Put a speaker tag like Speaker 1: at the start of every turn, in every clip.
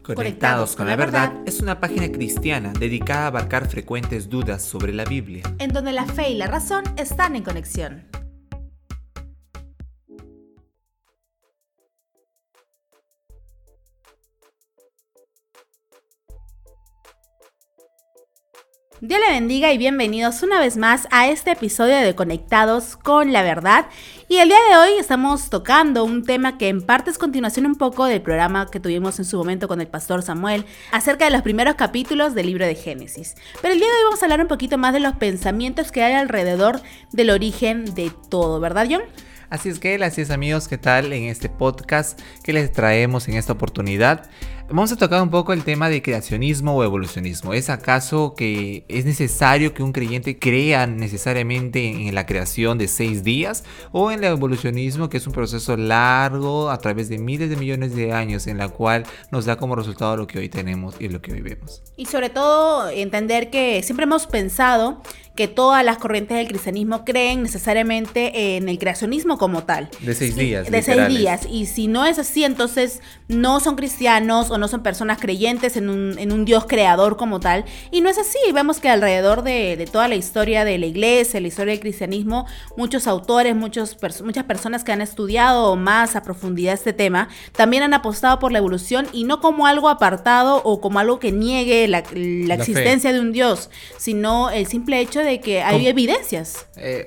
Speaker 1: Conectados con la Verdad es una página cristiana dedicada a abarcar frecuentes dudas sobre la Biblia,
Speaker 2: en donde la fe y la razón están en conexión. Dios le bendiga y bienvenidos una vez más a este episodio de Conectados con la Verdad. Y el día de hoy estamos tocando un tema que en parte es continuación un poco del programa que tuvimos en su momento con el pastor Samuel acerca de los primeros capítulos del libro de Génesis. Pero el día de hoy vamos a hablar un poquito más de los pensamientos que hay alrededor del origen de todo, ¿verdad, John?
Speaker 1: Así es amigos, ¿qué tal? En este podcast que les traemos en esta oportunidad vamos a tocar un poco el tema de creacionismo o evolucionismo. ¿Es acaso que es necesario que un creyente crea necesariamente en la creación de 6 días? ¿O en el evolucionismo, que es un proceso largo a través de miles de millones de años, en la cual nos da como resultado lo que hoy tenemos y lo que hoy vemos?
Speaker 2: Y sobre todo entender que siempre hemos pensado que todas las corrientes del cristianismo creen necesariamente en el creacionismo como tal.
Speaker 1: De 6 días.
Speaker 2: De 6 días. Y si no es así, entonces no son cristianos o no son personas creyentes en un Dios creador como tal. Y no es así. Vemos que alrededor de toda la historia de la iglesia, la historia del cristianismo, muchos autores, muchas personas que han estudiado más a profundidad este tema, también han apostado por la evolución y no como algo apartado o como algo que niegue la existencia de un Dios, sino el simple hecho de que hay evidencias.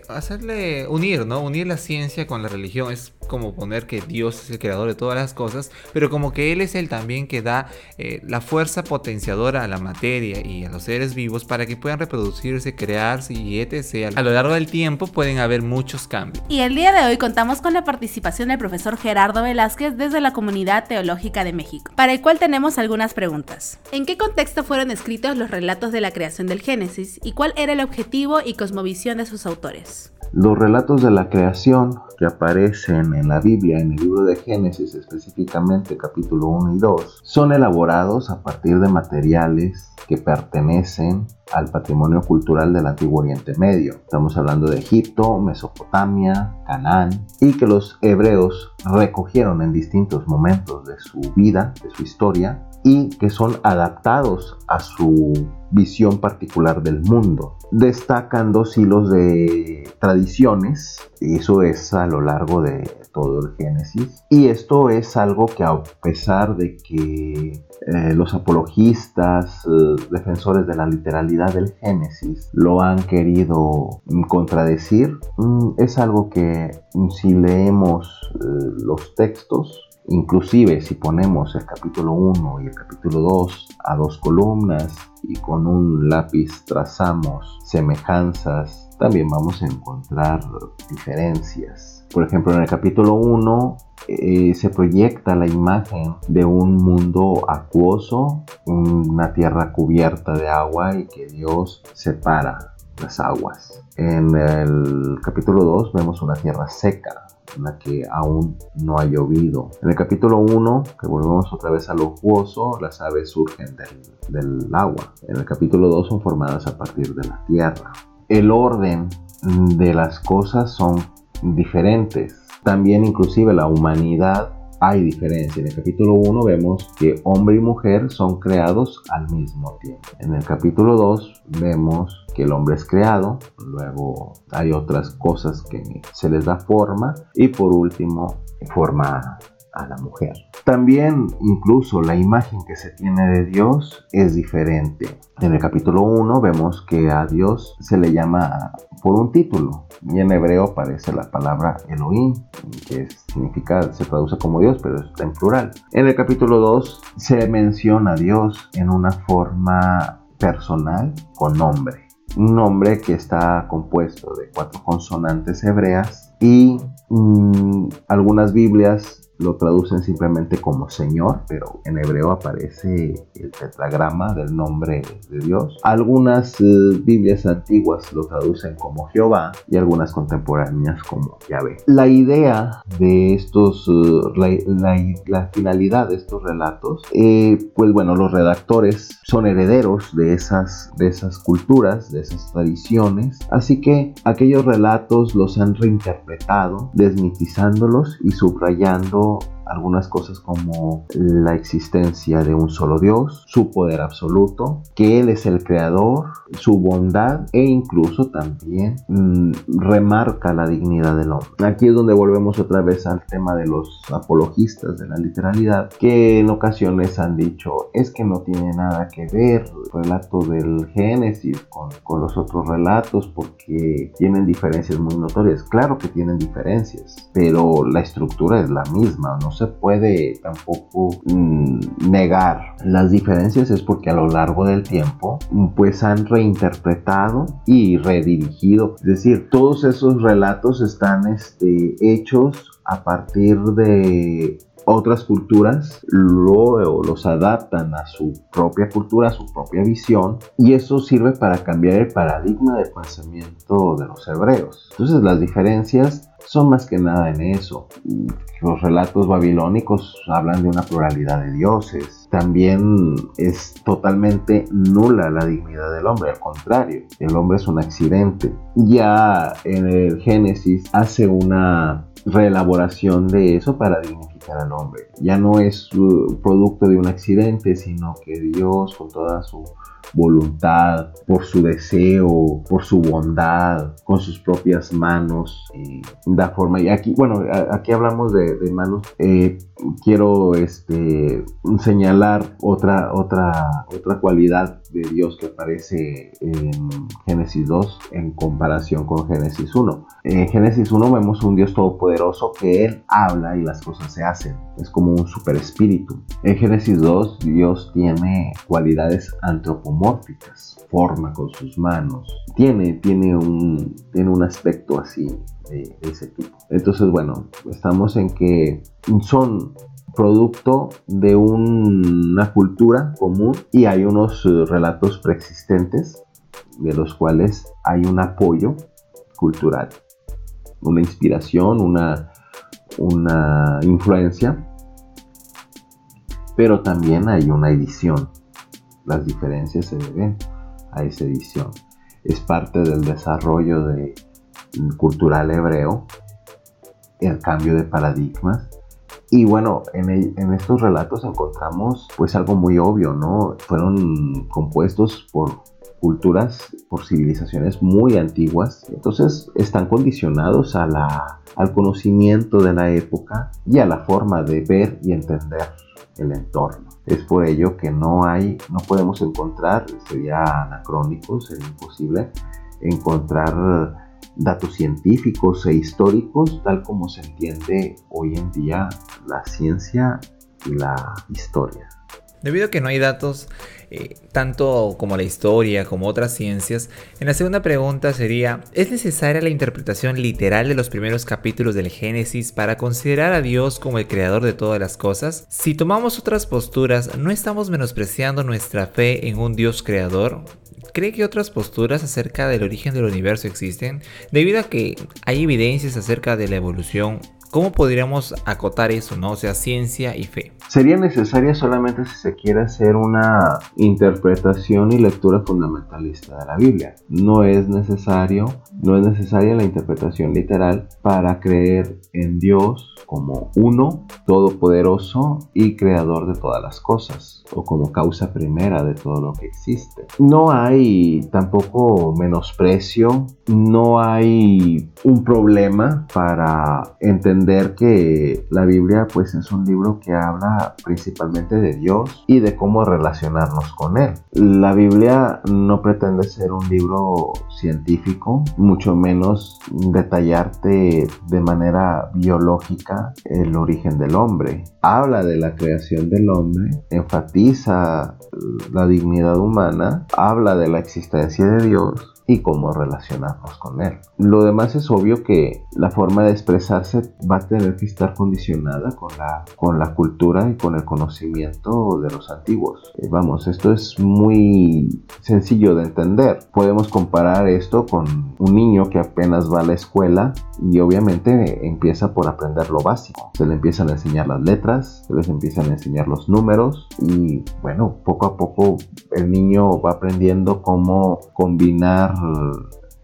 Speaker 1: Unir la ciencia con la religión es como poner que Dios es el creador de todas las cosas, pero como que Él es el también que da la fuerza potenciadora a la materia y a los seres vivos para que puedan reproducirse, crearse y etc. A lo largo del tiempo pueden haber muchos cambios.
Speaker 2: Y el día de hoy contamos con la participación del profesor Gerardo Velázquez desde la Comunidad Teológica de México, para el cual tenemos algunas preguntas. ¿En qué contexto fueron escritos los relatos de la creación del Génesis y cuál era el objetivo y cosmovisión de sus autores?
Speaker 3: Los relatos de la creación que aparecen en la Biblia, en el libro de Génesis, específicamente capítulo 1 y 2, son elaborados a partir de materiales que pertenecen al patrimonio cultural del Antiguo Oriente Medio. Estamos hablando de Egipto, Mesopotamia, Canaán, y que los hebreos recogieron en distintos momentos de su vida, de su historia, y que son adaptados a su visión particular del mundo. Destacan 2 hilos de tradiciones, y eso es a lo largo de todo el Génesis. Y esto es algo que, a pesar de que los apologistas, defensores de la literalidad del Génesis, lo han querido contradecir, es algo que si leemos los textos, inclusive si ponemos el capítulo 1 y el capítulo 2 a 2 columnas y con un lápiz trazamos semejanzas, también vamos a encontrar diferencias. Por ejemplo, en el capítulo 1 se proyecta la imagen de un mundo acuoso, una tierra cubierta de agua y que Dios separa las aguas. En el capítulo 2 vemos una tierra seca, en la que aún no ha llovido. En el capítulo 1, que volvemos otra vez a lo acuoso, las aves surgen del agua. En el capítulo 2 son formadas a partir de la tierra. El orden de las cosas son diferentes. También inclusive la humanidad hay diferencia. En el capítulo 1 vemos que hombre y mujer son creados al mismo tiempo. En el capítulo 2 vemos que el hombre es creado, luego hay otras cosas que se les da forma y por último forma a la mujer. También incluso la imagen que se tiene de Dios es diferente. En el capítulo 1 vemos que a Dios se le llama por un título y en hebreo aparece la palabra Elohim, que se traduce como Dios, pero está en plural. En el capítulo 2 se menciona a Dios en una forma personal con nombre. Un nombre que está compuesto de 4 consonantes hebreas y algunas Biblias lo traducen simplemente como Señor, pero en hebreo aparece el tetragrama del nombre de Dios. Algunas Biblias antiguas lo traducen como Jehová y algunas contemporáneas como Yahvé. La idea de estos, la finalidad de estos relatos, pues bueno, los redactores son herederos de esas culturas, de esas tradiciones, así que aquellos relatos los han reinterpretado, desmitizándolos y subrayando algunas cosas como la existencia de un solo Dios, su poder absoluto, que Él es el creador, su bondad, e incluso también remarca la dignidad del hombre. Aquí es donde volvemos otra vez al tema de los apologistas de la literalidad, que en ocasiones han dicho, es que no tiene nada que ver el relato del Génesis con los otros relatos porque tienen diferencias muy notorias. Claro que tienen diferencias, pero la estructura es la misma, no se puede tampoco negar las diferencias. Es porque a lo largo del tiempo pues han reinterpretado y redirigido, es decir, todos esos relatos están hechos a partir de otras culturas, luego los adaptan a su propia cultura, a su propia visión, y eso sirve para cambiar el paradigma de pensamiento de los hebreos. Entonces las diferencias son más que nada en eso. Los relatos babilónicos hablan de una pluralidad de dioses. También es totalmente nula la dignidad del hombre, al contrario, el hombre es un accidente. Ya en el Génesis hace una reelaboración de eso para dignificar al hombre. Ya no es producto de un accidente, sino que Dios, con toda su voluntad, por su deseo, por su bondad, con sus propias manos, da forma. Y aquí, bueno, aquí hablamos de manos. Quiero señalar otra cualidad de Dios que aparece en Génesis 2 en comparación con Génesis 1. En Génesis 1 vemos un Dios todopoderoso que Él habla y las cosas se hacen. Es como un super espíritu. En Génesis 2 Dios tiene cualidades antropomórficas, forma con sus manos, tiene un aspecto así de ese tipo. Entonces, bueno, estamos en que son producto de una cultura común y hay unos relatos preexistentes de los cuales hay un apoyo cultural, una inspiración, una influencia, pero también hay una edición. Las diferencias se deben a esa edición. Es parte del desarrollo cultural hebreo, el cambio de paradigmas. Y bueno, en estos relatos encontramos pues algo muy obvio, ¿no? Fueron compuestos por culturas, por civilizaciones muy antiguas. Entonces están condicionados al conocimiento de la época y a la forma de ver y entender el entorno. Es por ello que no podemos encontrar, sería anacrónico, sería imposible encontrar datos científicos e históricos tal como se entiende hoy en día la ciencia y la historia.
Speaker 1: Debido a que no hay datos tanto como la historia como otras ciencias, en la segunda pregunta sería, ¿es necesaria la interpretación literal de los primeros capítulos del Génesis para considerar a Dios como el creador de todas las cosas? Si tomamos otras posturas, ¿no estamos menospreciando nuestra fe en un Dios creador? ¿Cree que otras posturas acerca del origen del universo existen? Debido a que hay evidencias acerca de la evolución, ¿cómo podríamos acotar eso, no? O sea, ciencia y fe.
Speaker 3: Sería necesaria solamente si se quiere hacer una interpretación y lectura fundamentalista de la Biblia. No es necesaria la interpretación literal para creer en Dios como uno, todopoderoso y creador de todas las cosas, o como causa primera de todo lo que existe. No hay tampoco menosprecio, no hay un problema para entender que la Biblia pues es un libro que habla principalmente de Dios y de cómo relacionarnos con Él. La Biblia no pretende ser un libro científico, mucho menos detallarte de manera biológica el origen del hombre. Habla de la creación del hombre, enfatiza la dignidad humana, habla de la existencia de Dios y cómo relacionarnos con Él. Lo demás es obvio que la forma de expresarse va a tener que estar condicionada con la cultura y con el conocimiento de los antiguos. Vamos, esto es muy sencillo de entender. Podemos comparar esto con un niño que apenas va a la escuela y obviamente empieza por aprender lo básico. Se le empiezan a enseñar las letras, se les empiezan a enseñar los números y bueno, poco a poco el niño va aprendiendo cómo combinar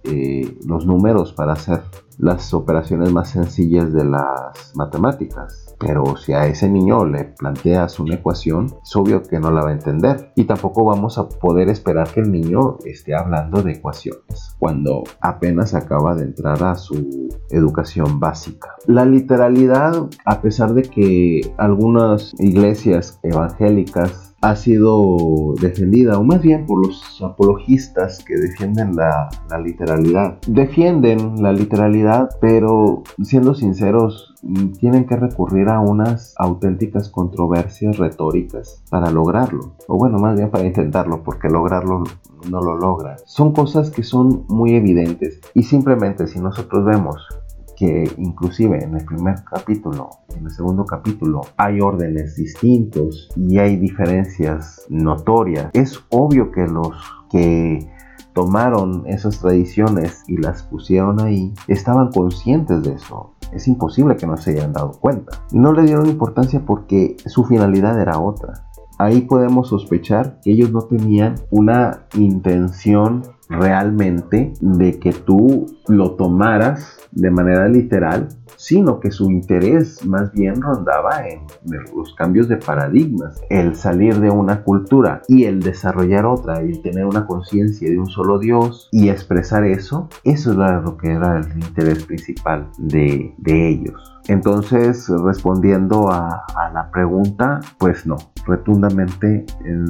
Speaker 3: los números para hacer las operaciones más sencillas de las matemáticas. Pero si a ese niño le planteas una ecuación, es obvio que no la va a entender. Y tampoco vamos a poder esperar que el niño esté hablando de ecuaciones cuando apenas acaba de entrar a su educación básica. La literalidad, a pesar de que algunas iglesias evangélicas ha sido defendida, o más bien por los apologistas que defienden la literalidad. Defienden la literalidad, pero siendo sinceros, tienen que recurrir a unas auténticas controversias retóricas para lograrlo. O bueno, más bien para intentarlo, porque lograrlo no lo logran. Son cosas que son muy evidentes y simplemente si nosotros vemos que inclusive en el primer capítulo, en el segundo capítulo, hay órdenes distintos y hay diferencias notorias. Es obvio que los que tomaron esas tradiciones y las pusieron ahí estaban conscientes de eso. Es imposible que no se hayan dado cuenta. No le dieron importancia porque su finalidad era otra. Ahí podemos sospechar que ellos no tenían una intención realmente de que tú lo tomaras de manera literal, sino que su interés más bien rondaba en los cambios de paradigmas, el salir de una cultura y el desarrollar otra, y tener una conciencia de un solo Dios y expresar eso era lo que era el interés principal de ellos. Entonces, respondiendo a la pregunta, pues no, rotundamente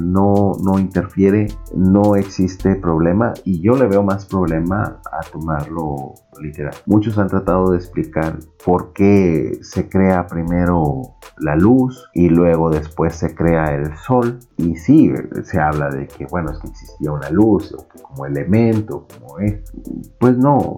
Speaker 3: no interfiere, no existe problema, y yo le veo más problema a tomarlo literal. Muchos han tratado de explicar por qué se crea primero la luz y luego después se crea el sol, y sí, se habla de que bueno, es que existía una luz o que como elemento, como es, pues no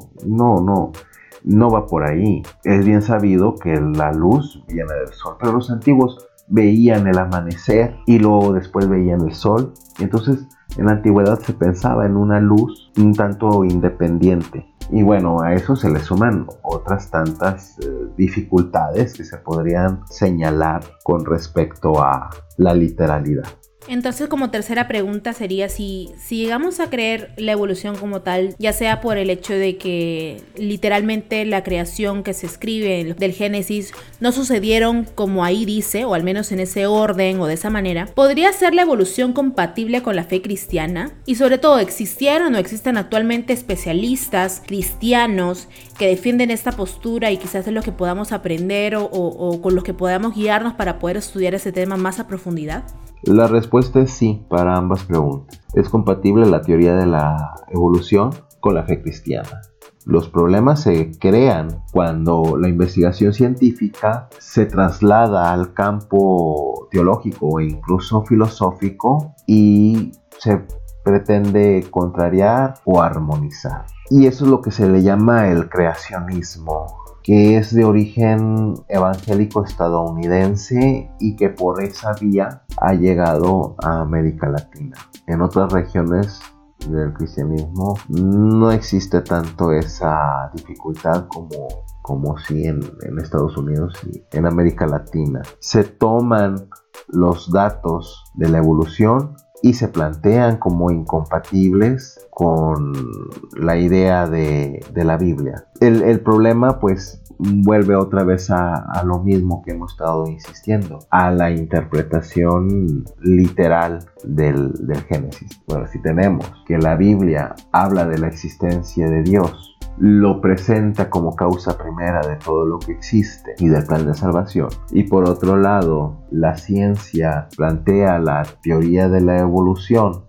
Speaker 3: va por ahí. Es bien sabido que la luz viene del sol, pero los antiguos veían el amanecer y luego después veían el sol. Entonces en la antigüedad se pensaba en una luz un tanto independiente. Y bueno, a eso se le suman otras tantas dificultades que se podrían señalar con respecto a la literalidad.
Speaker 2: Entonces, como tercera pregunta sería si llegamos a creer la evolución como tal, ya sea por el hecho de que literalmente la creación que se escribe del Génesis no sucedieron como ahí dice, o al menos en ese orden o de esa manera, ¿podría ser la evolución compatible con la fe cristiana? Y sobre todo, ¿existieron o existen actualmente especialistas cristianos que defienden esta postura y quizás es lo que podamos aprender o con los que podamos guiarnos para poder estudiar ese tema más a profundidad?
Speaker 3: La respuesta es sí para ambas preguntas. Es compatible la teoría de la evolución con la fe cristiana. Los problemas se crean cuando la investigación científica se traslada al campo teológico e incluso filosófico y se pretende contrariar o armonizar. Y eso es lo que se le llama el creacionismo, que es de origen evangélico estadounidense y que por esa vía ha llegado a América Latina. En otras regiones del cristianismo no existe tanto esa dificultad como sí en Estados Unidos y en América Latina. Se toman los datos de la evolución y se plantean como incompatibles con la idea de la Biblia. El problema pues vuelve otra vez a lo mismo que hemos estado insistiendo, a la interpretación literal del Génesis. Bueno, si tenemos que la Biblia habla de la existencia de Dios, lo presenta como causa primera de todo lo que existe y del plan de salvación, y por otro lado la ciencia plantea la teoría de la evolución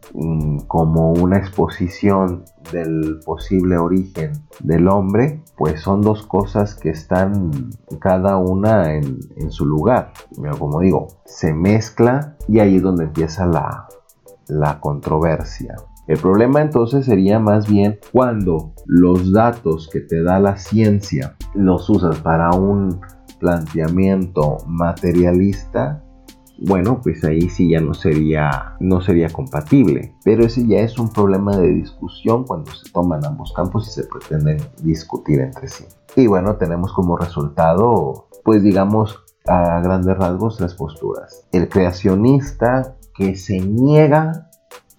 Speaker 3: como una exposición del posible origen del hombre, pues son dos cosas que están cada una en su lugar. Como digo, se mezcla y ahí es donde empieza la controversia. El problema entonces sería más bien cuando los datos que te da la ciencia los usas para un planteamiento materialista. Bueno, pues ahí sí ya no sería compatible. Pero ese ya es un problema de discusión cuando se toman ambos campos y se pretenden discutir entre sí. Y bueno, tenemos como resultado, pues digamos a grandes rasgos, las posturas. El creacionista que se niega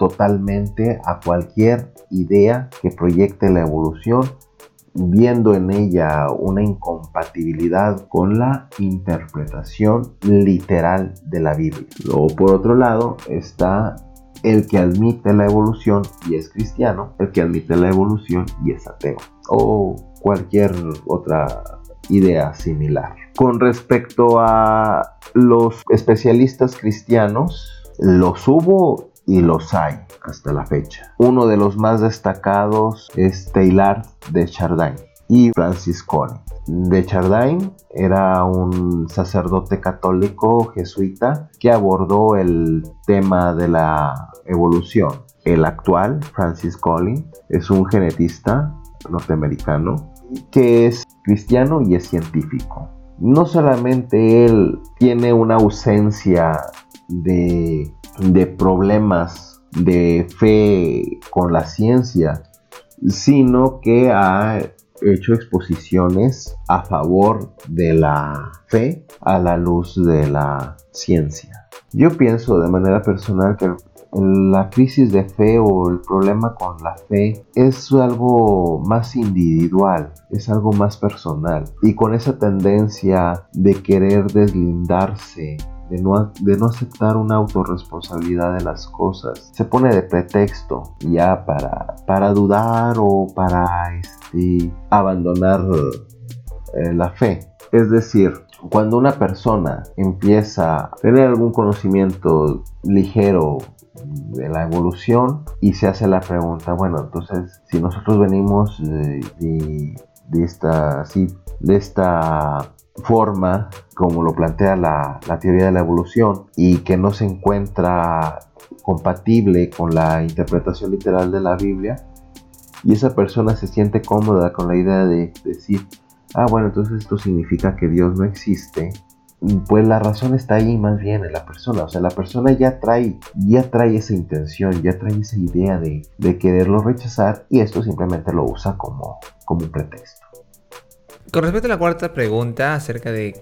Speaker 3: totalmente a cualquier idea que proyecte la evolución, viendo en ella una incompatibilidad con la interpretación literal de la Biblia. Luego, por otro lado, está el que admite la evolución y es cristiano, el que admite la evolución y es ateo, o cualquier otra idea similar. Con respecto a los especialistas cristianos, los hubo y los hay hasta la fecha. Uno de los más destacados es Teilhard de Chardin y Francis Collins. De Chardin era un sacerdote católico jesuita que abordó el tema de la evolución. El actual, Francis Collins, es un genetista norteamericano que es cristiano y es científico. No solamente él tiene una ausencia de problemas de fe con la ciencia, sino que ha hecho exposiciones a favor de la fe a la luz de la ciencia. Yo pienso de manera personal que la crisis de fe o el problema con la fe es algo más individual, es algo más personal, y con esa tendencia de querer deslindarse, de no aceptar una autorresponsabilidad de las cosas, se pone de pretexto ya para dudar o para abandonar la fe. Es decir, cuando una persona empieza a tener algún conocimiento ligero de la evolución y se hace la pregunta, bueno, entonces si nosotros venimos de esta forma, como lo plantea la teoría de la evolución, y que no se encuentra compatible con la interpretación literal de la Biblia, y esa persona se siente cómoda con la idea de decir, bueno, entonces esto significa que Dios no existe, pues la razón está ahí más bien en la persona. O sea, la persona ya trae esa intención, ya trae esa idea de quererlo rechazar, y esto simplemente lo usa como un pretexto.
Speaker 1: Con respecto a la cuarta pregunta acerca de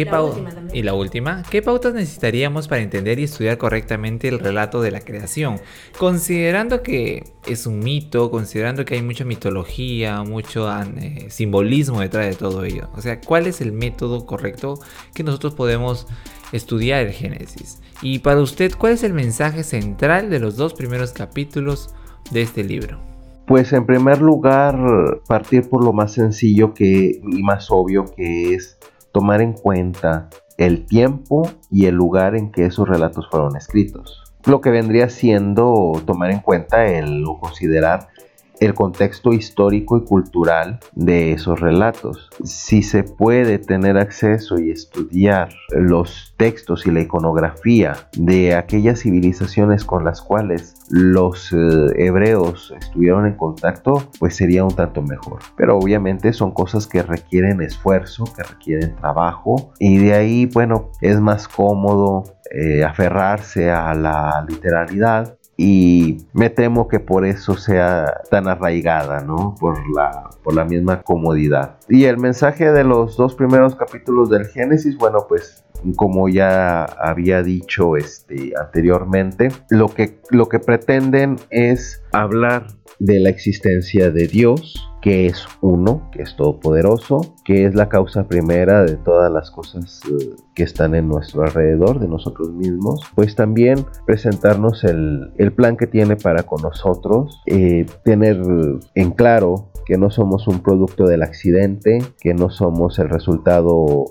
Speaker 1: ¿qué pautas necesitaríamos para entender y estudiar correctamente el relato de la creación? Considerando que es un mito, considerando que hay mucha mitología, mucho simbolismo detrás de todo ello. O sea, ¿cuál es el método correcto que nosotros podemos estudiar el Génesis? Y para usted, ¿cuál es el mensaje central de los 2 primeros capítulos de este libro?
Speaker 3: Pues en primer lugar, partir por lo más sencillo y más obvio, que es tomar en cuenta el tiempo y el lugar en que esos relatos fueron escritos. Lo que vendría siendo tomar en cuenta o considerar el contexto histórico y cultural de esos relatos. Si se puede tener acceso y estudiar los textos y la iconografía de aquellas civilizaciones con las cuales los hebreos estuvieron en contacto, pues sería un tanto mejor. Pero obviamente son cosas que requieren esfuerzo, que requieren trabajo, y de ahí, bueno, es más cómodo aferrarse a la literalidad. Y me temo que por eso sea tan arraigada, ¿no? Por la misma comodidad. Y el mensaje de los 2 primeros capítulos del Génesis, bueno, pues como ya había dicho anteriormente, lo que pretenden es hablar de la existencia de Dios, que es uno, que es todopoderoso, que es la causa primera de todas las cosas que están en nuestro alrededor, de nosotros mismos. Pues también presentarnos el plan que tiene para con nosotros, tener en claro que no somos un producto del accidente, que no somos el resultado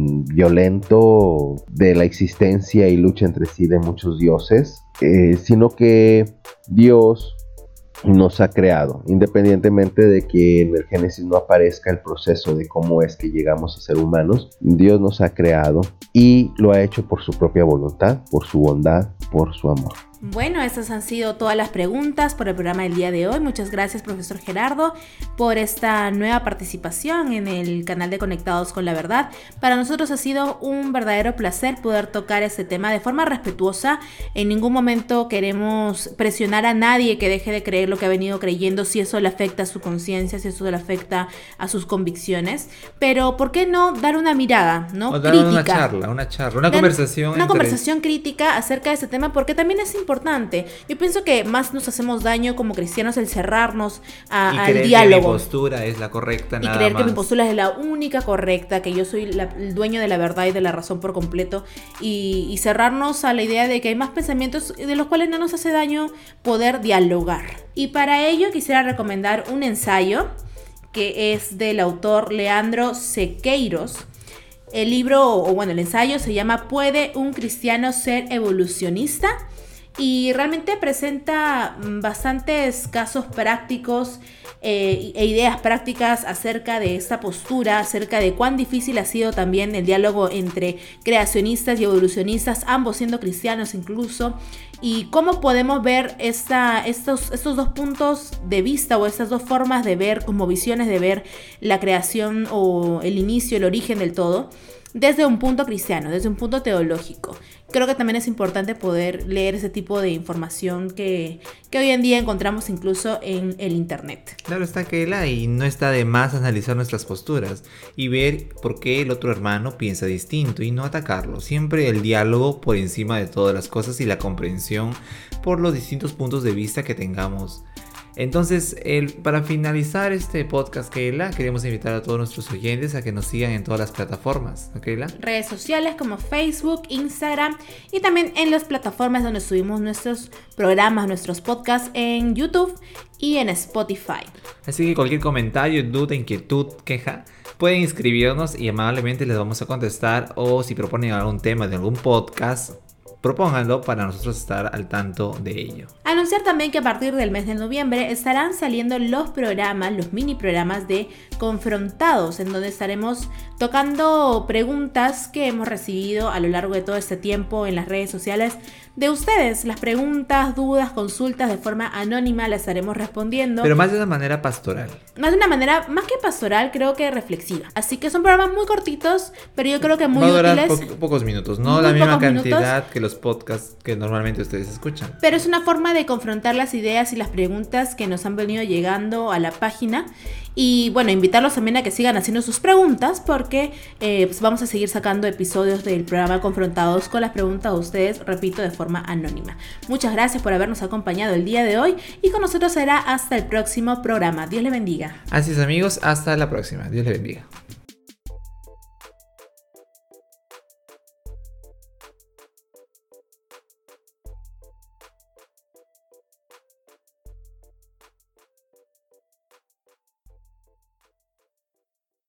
Speaker 3: violento de la existencia y lucha entre sí de muchos dioses, sino que Dios nos ha creado, independientemente de que en el Génesis no aparezca el proceso de cómo es que llegamos a ser humanos. Dios nos ha creado y lo ha hecho por su propia voluntad, por su bondad, por su amor.
Speaker 2: Bueno, esas han sido todas las preguntas por el programa del día de hoy. Muchas gracias, profesor Gerardo, por esta nueva participación en el canal de Conectados con la Verdad. Para nosotros ha sido un verdadero placer poder tocar este tema de forma respetuosa. En ningún momento queremos presionar a nadie que deje de creer lo que ha venido creyendo, si eso le afecta a su conciencia, si eso le afecta a sus convicciones. Pero, ¿por qué no dar una mirada, ¿no?
Speaker 1: O dar crítica, una conversación
Speaker 2: crítica acerca de este tema, porque también es importante importante. Yo pienso que más nos hacemos daño como cristianos el cerrarnos al
Speaker 1: creer
Speaker 2: diálogo.
Speaker 1: Que mi postura es la correcta,
Speaker 2: Y
Speaker 1: nada
Speaker 2: creer
Speaker 1: más.
Speaker 2: que mi postura es la única correcta, que yo soy el dueño de la verdad y de la razón por completo. Y cerrarnos a la idea de que hay más pensamientos de los cuales no nos hace daño poder dialogar. Y para ello quisiera recomendar un ensayo que es del autor Leandro Sequeiros. El libro, el ensayo se llama ¿Puede un cristiano ser evolucionista? Y realmente presenta bastantes casos prácticos e ideas prácticas acerca de esta postura, acerca de cuán difícil ha sido también el diálogo entre creacionistas y evolucionistas, ambos siendo cristianos incluso, y cómo podemos ver estos dos puntos de vista o estas dos formas de ver, como visiones de ver la creación o el inicio, el origen del todo, desde un punto cristiano, desde un punto teológico. Creo que también es importante poder leer ese tipo de información que hoy en día encontramos incluso en el internet.
Speaker 1: Claro está, Keila, y no está de más analizar nuestras posturas y ver por qué el otro hermano piensa distinto y no atacarlo. Siempre el diálogo por encima de todas las cosas y la comprensión por los distintos puntos de vista que tengamos. Entonces, para finalizar este podcast, Keila, queremos invitar a todos nuestros oyentes a que nos sigan en todas las plataformas, ¿no, Keila?
Speaker 2: Redes sociales como Facebook, Instagram y también en las plataformas donde subimos nuestros programas, nuestros podcasts en YouTube y en Spotify.
Speaker 1: Así que cualquier comentario, duda, inquietud, queja, pueden escribirnos y amablemente les vamos a contestar, o si proponen algún tema de algún podcast, propónganlo para nosotros estar al tanto de ello.
Speaker 2: Anunciar también que a partir del mes de noviembre estarán saliendo los mini programas de Confrontados, en donde estaremos tocando preguntas que hemos recibido a lo largo de todo este tiempo en las redes sociales de ustedes. Las preguntas, dudas, consultas de forma anónima las estaremos respondiendo.
Speaker 1: Pero más de una manera pastoral.
Speaker 2: Más de una manera, más que pastoral, creo que reflexiva. Así que son programas muy cortitos, pero yo creo que muy
Speaker 1: útiles. Va a
Speaker 2: útiles.
Speaker 1: durar pocos minutos, no la misma cantidad que los podcasts que normalmente ustedes escuchan.
Speaker 2: Pero es una forma de confrontar las ideas y las preguntas que nos han venido llegando a la página. Y bueno, invitarlos también a que sigan haciendo sus preguntas, porque pues vamos a seguir sacando episodios del programa Confrontados con las preguntas de ustedes, repito, de forma anónima. Muchas gracias por habernos acompañado el día de hoy y con nosotros será hasta el próximo programa. Dios les bendiga.
Speaker 1: Así es, amigos, hasta la próxima. Dios les bendiga.